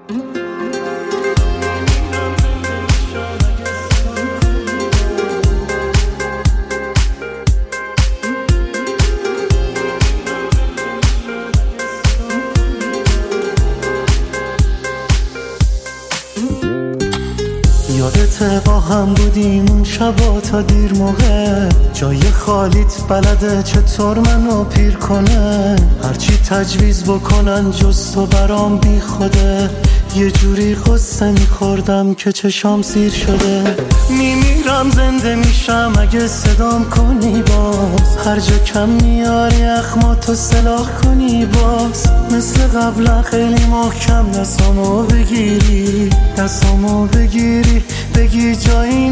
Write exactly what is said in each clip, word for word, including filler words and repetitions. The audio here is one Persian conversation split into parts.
یادته با هم بودیم اون شبا تا دیر موقع، جای خالیت بلده چطور منو پیر کنه، هرچی تجویز بکنن جز تو برام بی خوده، یه جوری قصه میخوردم که چشام سیر شده. میمیرم زنده میشم اگه صدام کنی باز، هر جا کم میاری اخماتو سلاح کنی باز، مثل قبلا خیلی محکم دستامو بگیری، دستامو بگیری بگی جایی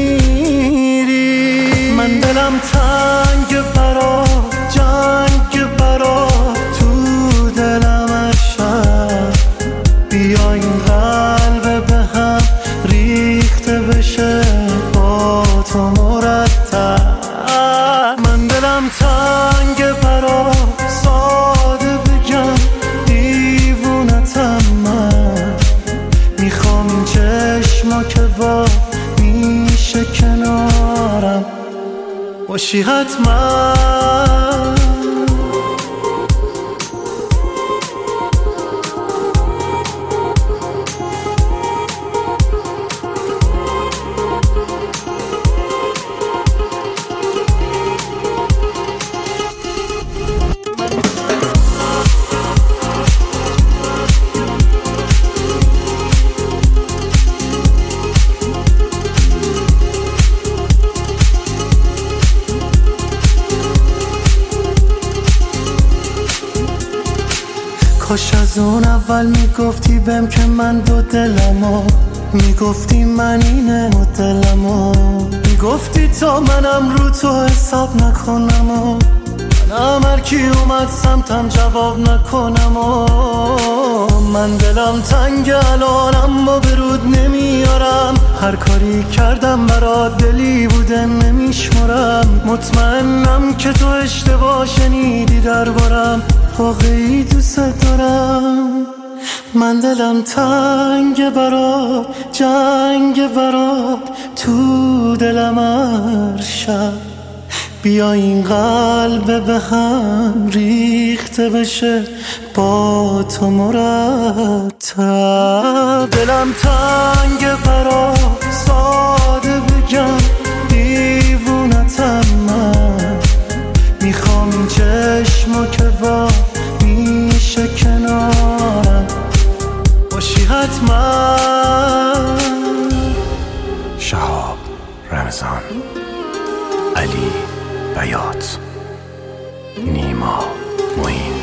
نمیری. من دلم تنگ برات، جنگ برات تو دلم عشق، بیا این قلب به هم ریخته بشه با تو مرتب. من دلم تنگ برات، ساده بگم دیوونتم من، میخوام این چشما که با میشه کنارم باشی حتما. کاش از اون اول میگفتی بهم که من دو دلمو، میگفتی من اینه مدلمو، میگفتی تا منم رو تو حساب نکنم و منم هرکی اومد سمتم جواب نکنم و من دلم تنگ الان اما برود نمیارم، هر کاری کردم برات دلی بوده نمیشمرم، مطمئنم که تو اشتباه شنیدی دربارم، واقعی دوست دارم. من دلم تنگ برات، جنگ برات تو دلم هر شب، بیا این قلب به هم ریخته بشه با تو مرتب. دلم تنگ برات، ساده بگم دیوونتم من، میخوام این چشما که با میشه کنارم باشی حتما. شهاب رمضان، علی بیات، نیما معین.